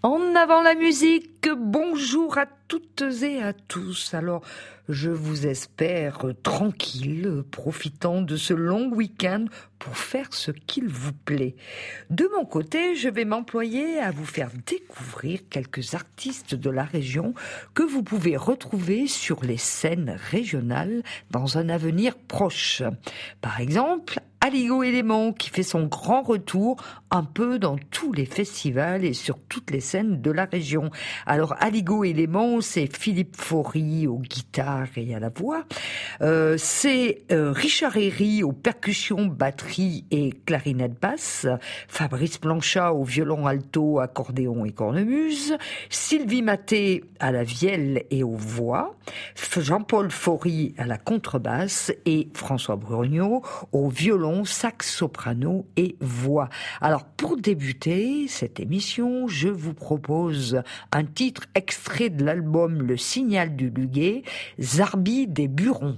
En avant la musique, bonjour à toutes et à tous. Alors, je vous espère tranquille, profitant de ce long week-end pour faire ce qu'il vous plaît. De mon côté, je vais m'employer à vous faire découvrir quelques artistes de la région que vous pouvez retrouver sur les scènes régionales dans un avenir proche. Par exemple, Aligo Élément qui fait son grand retour un peu dans tous les festivals et sur toutes les scènes de la région. Alors Aligo Élément, c'est Philippe Faury aux guitares et à la voix. C'est Richard Herry aux percussions, batterie et clarinette basse. Fabrice Blanchat au violon alto, accordéon et cornemuse. Sylvie Maté à la vielle et aux voix. Jean-Paul Faury à la contrebasse et François Brugnot au violon, sax soprano et voix. Alors pour débuter cette émission, je vous propose un titre extrait de l'album Le Signal du Luguet, Zarbi des Burons.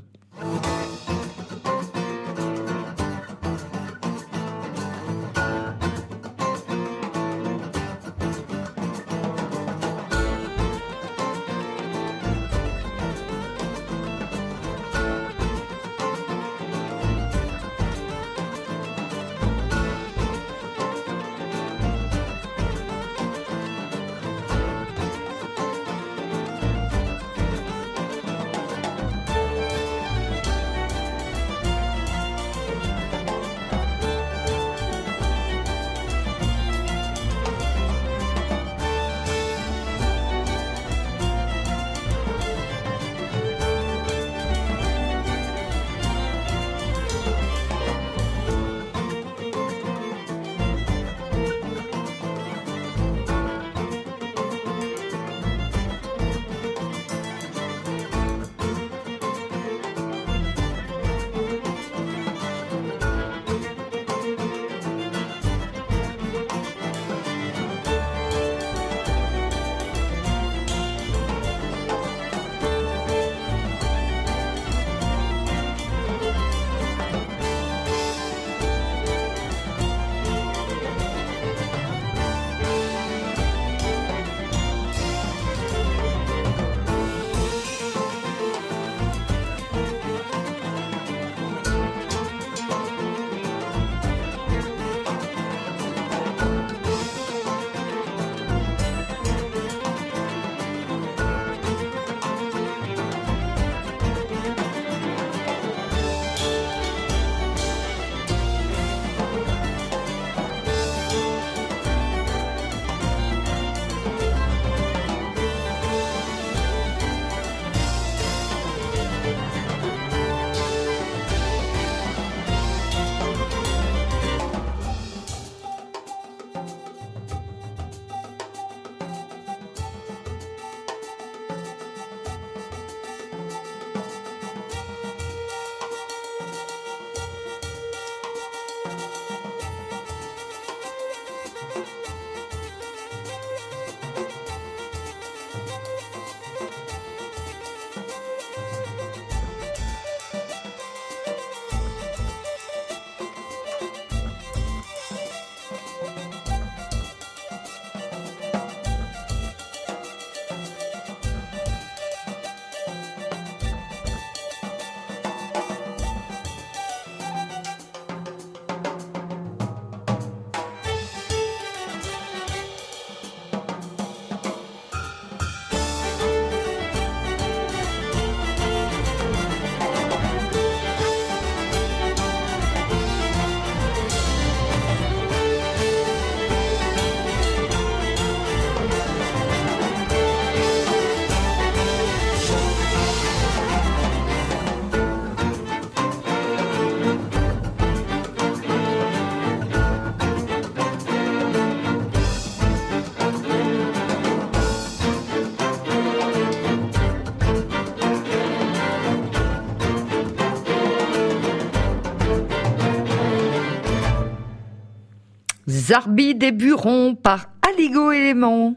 Zarbi des Burons par Aligo Élément.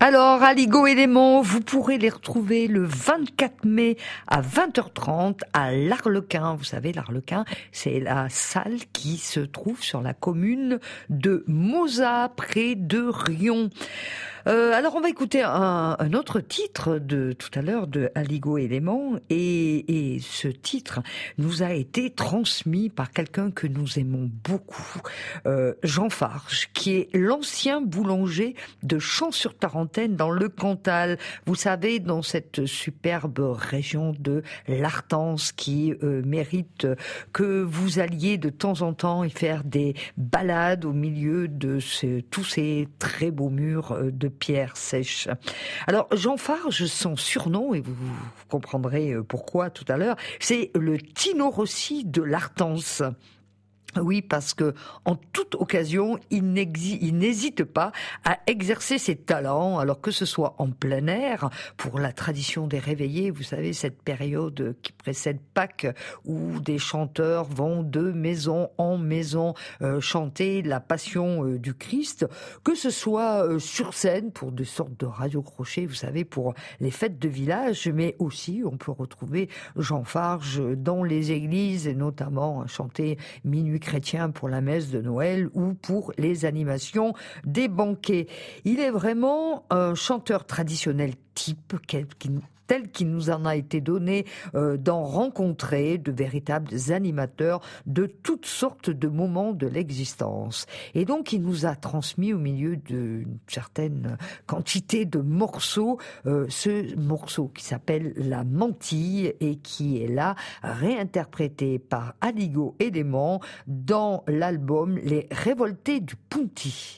Alors, Aligo Éléments, vous pourrez les retrouver le 24 mai à 20h30 à l'Arlequin. Vous savez, l'Arlequin, c'est la salle qui se trouve sur la commune de Mozat, près de Rion. Alors on va écouter un autre titre de tout à l'heure de Aligo Éléments et ce titre nous a été transmis par quelqu'un que nous aimons beaucoup, Jean Farge, qui est l'ancien boulanger de Champs-sur-Tarentaine dans le Cantal. Vous savez, dans cette superbe région de l'Artense qui mérite que vous alliez de temps en temps y faire des balades au milieu de tous ces très beaux murs de pierre sèche. Alors, Jean Farge, son surnom, et vous comprendrez pourquoi tout à l'heure, c'est le Tino Rossi de l'Artense. Oui, parce que en toute occasion, il n'hésite pas à exercer ses talents, alors que ce soit en plein air, pour la tradition des réveillés, vous savez, cette période qui précède Pâques, où des chanteurs vont de maison en maison chanter la passion du Christ, que ce soit sur scène, pour des sortes de radio-crochets, vous savez, pour les fêtes de village, mais aussi on peut retrouver Jean Farge dans les églises, et notamment chanter Minuit chrétien pour la messe de Noël ou pour les animations des banquets. Il est vraiment un chanteur traditionnel type tel qu'il nous en a été donné d'en rencontrer de véritables animateurs de toutes sortes de moments de l'existence. Et donc, il nous a transmis au milieu d'une certaine quantité de morceaux, ce morceau qui s'appelle La Mantille et qui est là réinterprété par Aligo Éléments dans l'album Les Révoltés du Punti.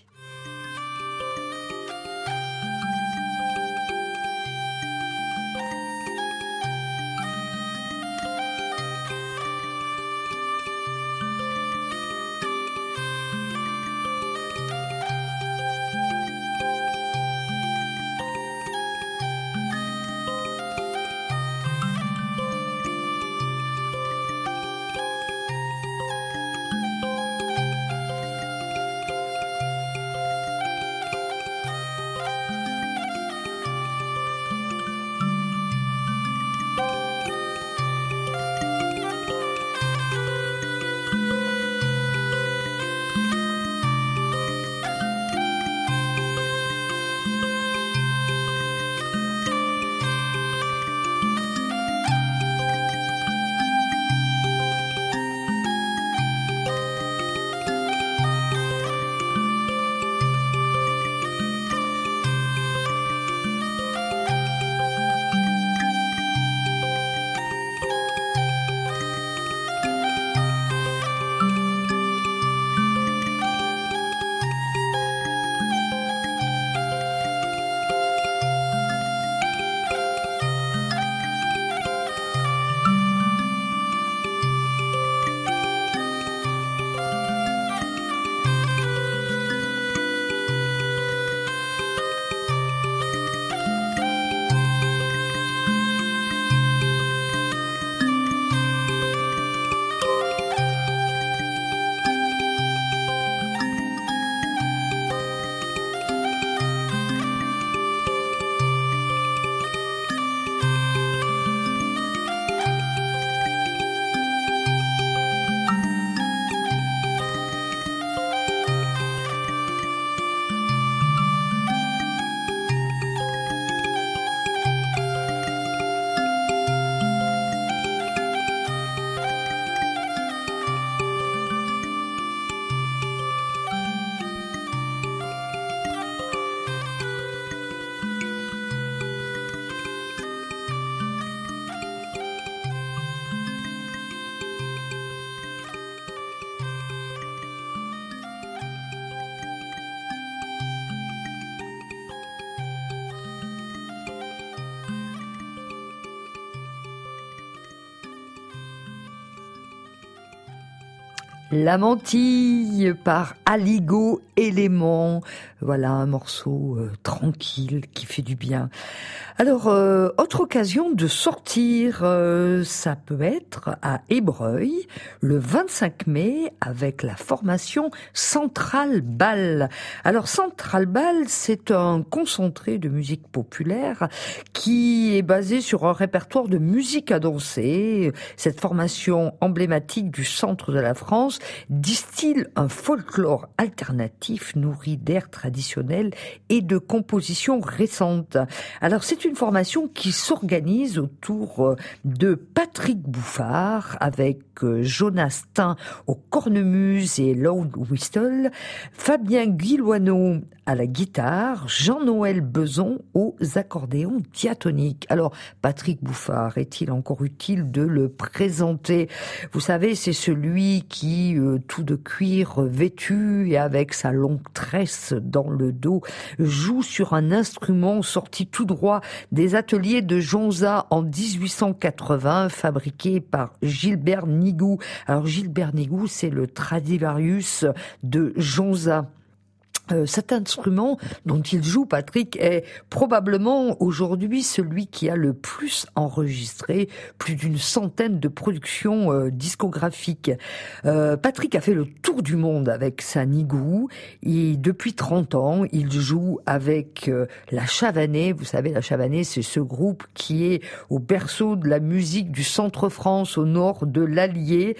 La Mantille par Aligo Éléments. Voilà un morceau tranquille qui fait du bien. Alors, autre occasion de sortir, ça peut être à Ébreuil, le 25 mai, avec la formation Central Bal. Alors, Central Bal, c'est un concentré de musique populaire qui est basé sur un répertoire de musique à danser. Cette formation emblématique du centre de la France distille un folklore alternatif nourri d'airs traditionnels et de compositions récentes. Alors, c'est une formation qui s'organise autour de Patrick Bouffard avec Jonas Tin au cornemuse et Lord Whistle, Fabien Guillouanneau à la guitare, Jean-Noël Beson aux accordéons diatoniques. Alors, Patrick Bouffard, est-il encore utile de le présenter? Vous savez, c'est celui qui, tout de cuir vêtu et avec sa longue tresse dans le dos, joue sur un instrument sorti tout droit des ateliers de Jonza en 1880, fabriqué par Gilbert Nigou. Alors, Gilbert Nigou, c'est le Stradivarius de Jonza. Cet instrument dont il joue, Patrick, est probablement aujourd'hui celui qui a le plus enregistré, plus d'une centaine de productions discographiques. Patrick a fait le tour du monde avec sa Nigou. Et depuis 30 ans, il joue avec la Chavanais. Vous savez, la Chavanais, c'est ce groupe qui est au berceau de la musique du centre-France, au nord de l'Allier.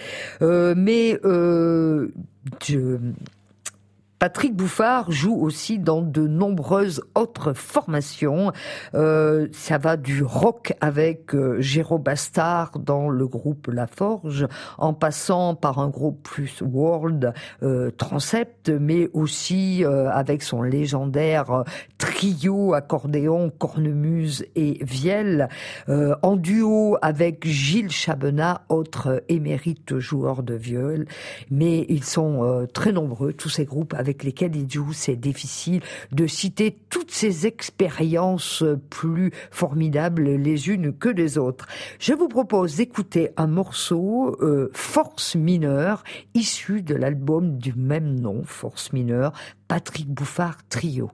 Patrick Bouffard joue aussi dans de nombreuses autres formations. Ça va du rock avec Géraud Bastard dans le groupe La Forge, en passant par un groupe plus world, Transept, mais aussi avec son légendaire trio accordéon, cornemuse et vielle, en duo avec Gilles Chabenat, autre émérite joueur de viol. Mais ils sont très nombreux, tous ces groupes avec lesquels il joue. C'est difficile de citer toutes ces expériences plus formidables les unes que les autres. Je vous propose d'écouter un morceau, Force mineure, issu de l'album du même nom, Force mineure, Patrick Bouffard Trio.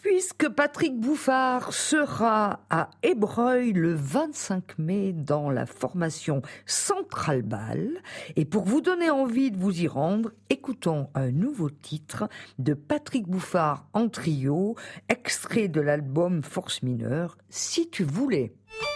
Puisque Patrick Bouffard sera à Ébreuil le 25 mai dans la formation Central Bal, et pour vous donner envie de vous y rendre, écoutons un nouveau titre de Patrick Bouffard en trio, extrait de l'album Force Mineure, Si tu voulais.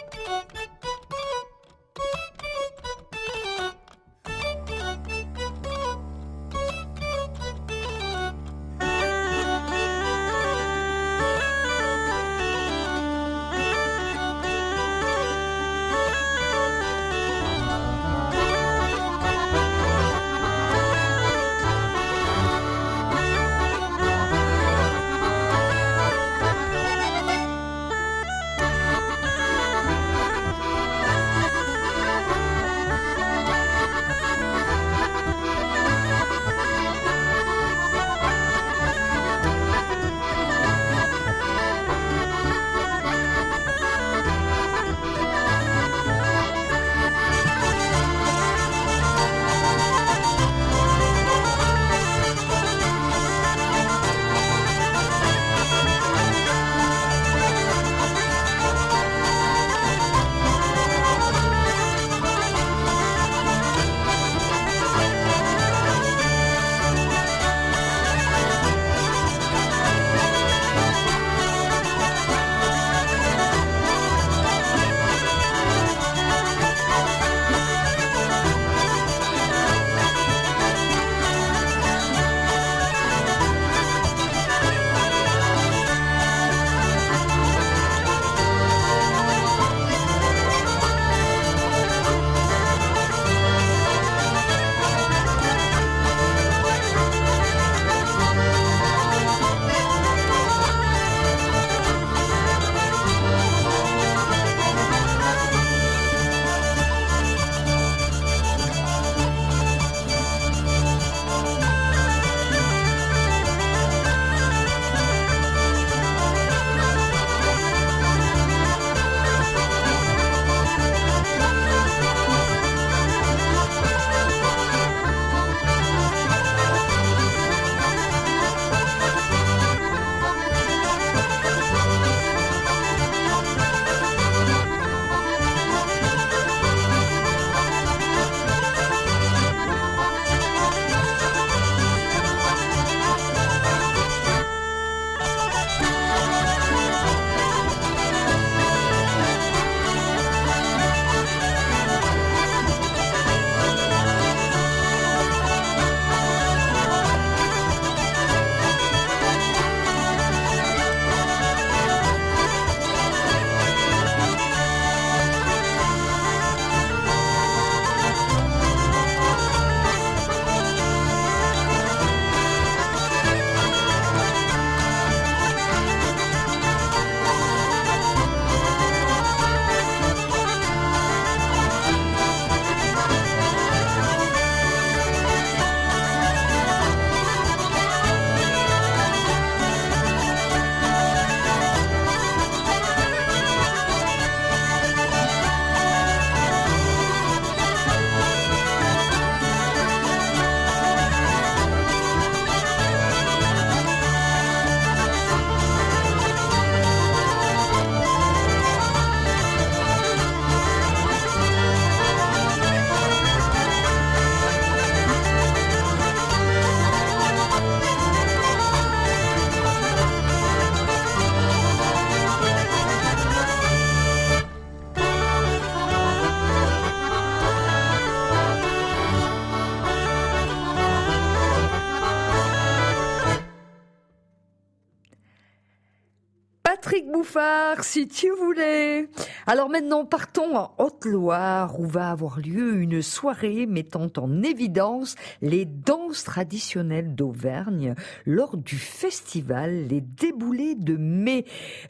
Patrick Bouffard, si tu voulais. Alors maintenant, partons en Haute-Loire où va avoir lieu une soirée mettant en évidence les danses traditionnelles d'Auvergne lors du festival Les Déboulés de mai.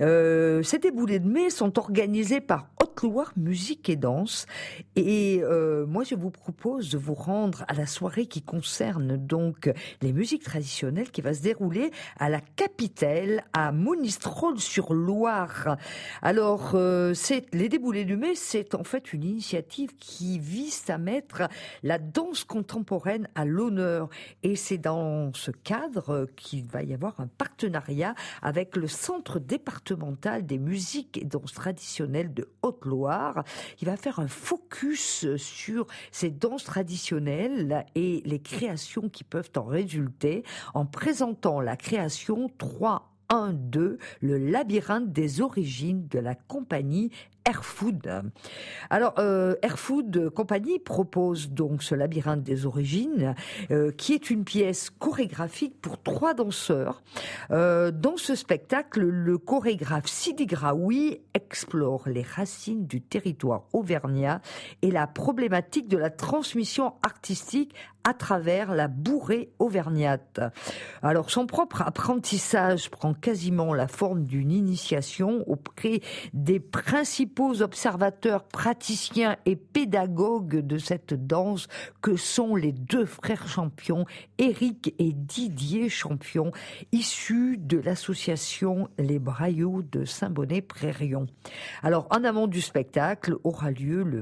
Ces Déboulés de mai sont organisés par Haute-Loire Musique et Danse. Et moi, je vous propose de vous rendre à la soirée qui concerne donc les musiques traditionnelles qui va se dérouler à la Capitelle, à Monistrol-sur-Mer, sur Loire. Alors, les Déboulés du Mai, c'est en fait une initiative qui vise à mettre la danse contemporaine à l'honneur. Et c'est dans ce cadre qu'il va y avoir un partenariat avec le Centre départemental des musiques et danses traditionnelles de Haute-Loire. Il va faire un focus sur ces danses traditionnelles et les créations qui peuvent en résulter en présentant la création 3-1-2, le labyrinthe des origines de la compagnie Airfood. Alors, Airfood Company propose donc ce labyrinthe des origines, qui est une pièce chorégraphique pour 3 danseurs. Dans ce spectacle, le chorégraphe Sidi Graoui explore les racines du territoire auvergnat et la problématique de la transmission artistique à travers la bourrée auvergnate. Alors, son propre apprentissage prend quasiment la forme d'une initiation auprès des principaux observateurs, praticiens et pédagogues de cette danse que sont les 2 frères Champion, Éric et Didier Champion, issus de l'association Les Braillots de Saint-Bonnet-Prérion. Alors, en amont du spectacle qui aura lieu le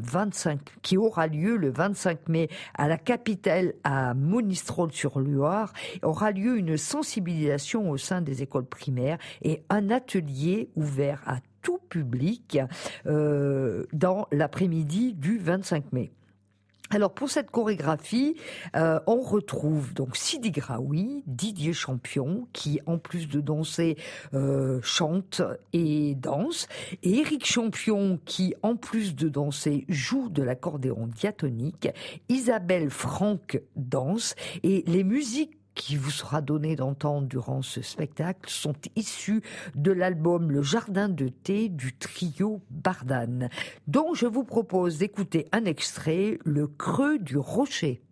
25 mai à la capitale à Monistrol-sur-Loire, aura lieu une sensibilisation au sein des écoles primaires et un atelier ouvert à tout public dans l'après-midi du 25 mai. Alors pour cette chorégraphie, on retrouve donc Sidi Graoui, Didier Champion, qui en plus de danser chante et danse, et Éric Champion, qui en plus de danser joue de l'accordéon diatonique, Isabelle Franck danse, et les musiques qui vous sera donné d'entendre durant ce spectacle sont issus de l'album Le Jardin de thé du trio Bardane, dont je vous propose d'écouter un extrait, Le Creux du Rocher.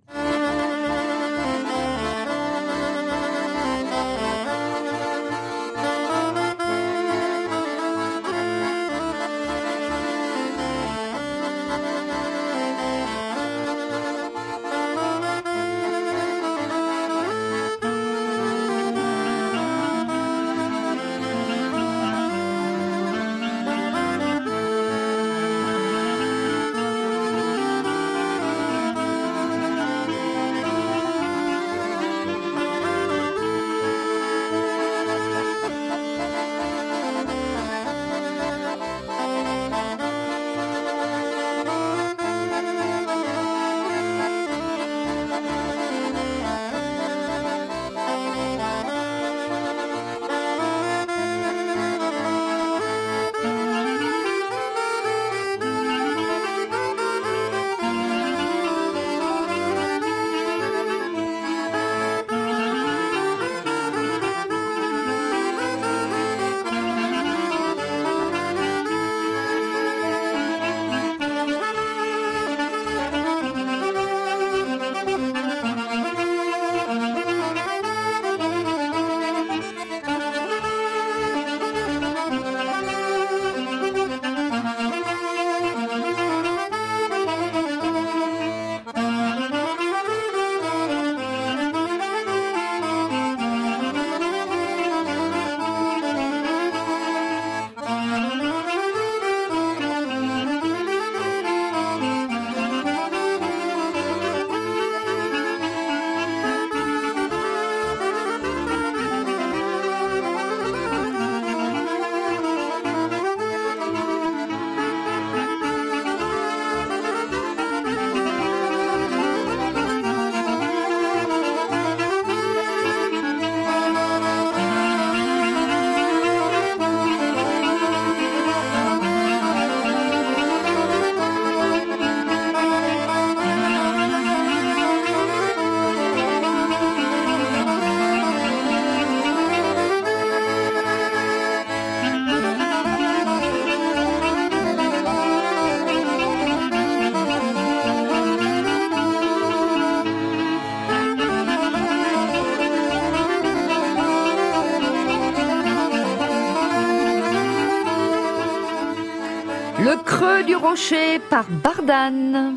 Le Creux du Rocher par Bardane.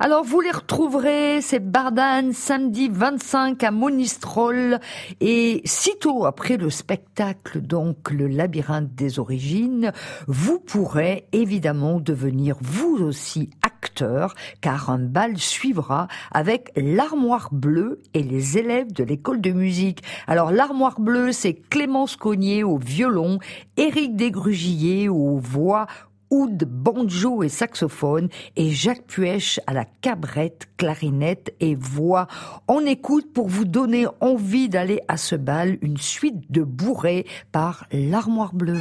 Alors vous les retrouverez, ces bardanes, samedi 25 à Monistrol, et sitôt après le spectacle, donc le labyrinthe des origines, vous pourrez évidemment devenir vous aussi acteur, car un bal suivra avec l'Armoire Bleue et les élèves de l'école de musique. Alors l'Armoire Bleue, c'est Clémence Cognier au violon, Éric Desgrugier aux voix, oud, banjo et saxophone, et Jacques Puech à la cabrette, clarinette et voix. On écoute pour vous donner envie d'aller à ce bal une suite de bourrées par l'Armoire Bleue.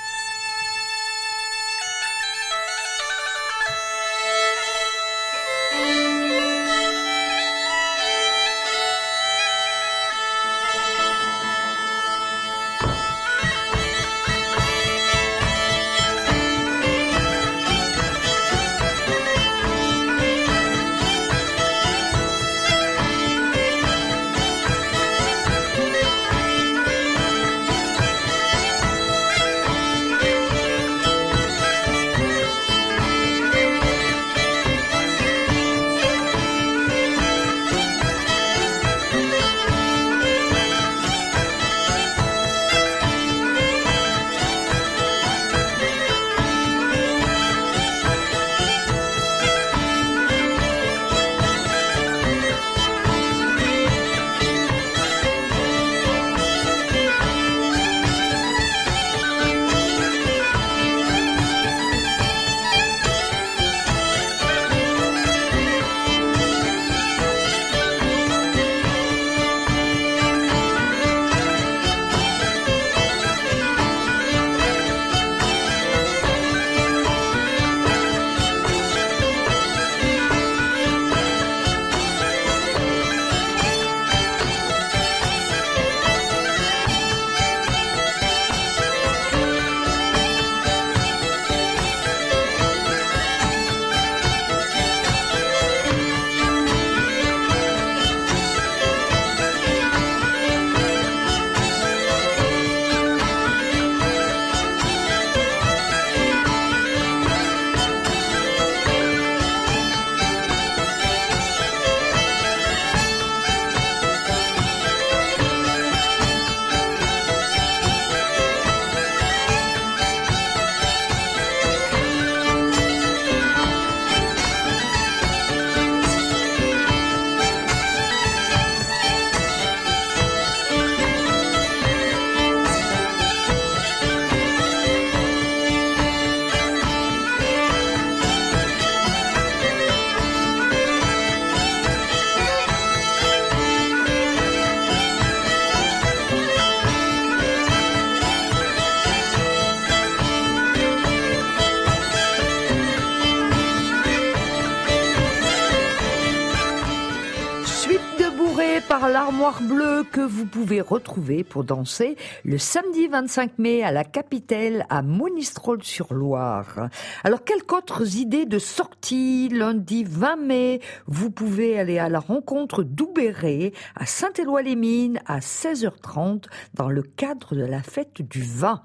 Par l'Armoire Bleue que vous pouvez retrouver pour danser le samedi 25 mai à la Capitelle à Monistrol-sur-Loire. Alors, quelques autres idées de sortie? Lundi 20 mai, vous pouvez aller à la rencontre d'Oubéré à Saint-Éloi-les-Mines à 16h30 dans le cadre de la fête du vin.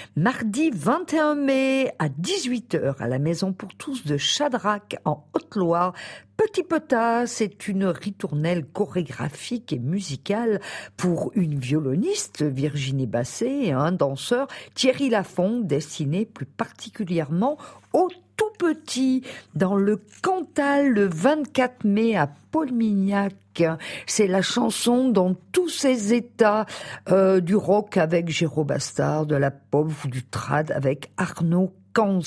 Mardi 21 mai à 18h à la Maison pour tous de Chadrac en Haute-Loire. Petit Potas, c'est une ritournelle chorégraphique et musicale pour une violoniste, Virginie Basset, et un danseur, Thierry Lafont, destiné plus particulièrement aux tout petits, dans le Cantal le 24 mai à Paul-Mignac. C'est la chanson dans tous ses états, du rock avec Géraud Bastard, de la pop ou du trad avec Arnaud Cans.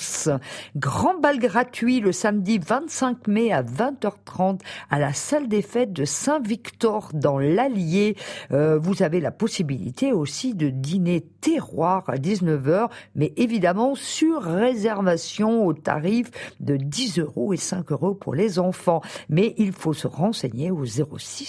Grand bal gratuit le samedi 25 mai à 20h30 à la salle des fêtes de Saint-Victor dans l'Allier. Vous avez la possibilité aussi de dîner terroir à 19h, mais évidemment sur réservation au tarif de 10 € et 5 € pour les enfants. Mais il faut se renseigner au 06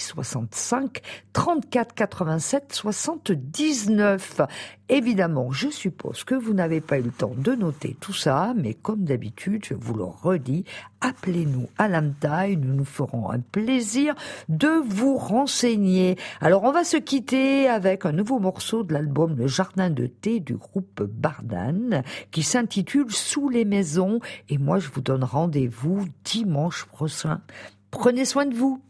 65 34 87 79. Évidemment, je suppose que vous n'avez pas eu le temps de noter tout ça, mais comme d'habitude, je vous le redis, appelez-nous à l'âme taille, nous nous ferons un plaisir de vous renseigner. Alors on va se quitter avec un nouveau morceau de l'album Le Jardin de thé du groupe Bardane qui s'intitule Sous les maisons, et moi je vous donne rendez-vous dimanche prochain. Prenez soin de vous.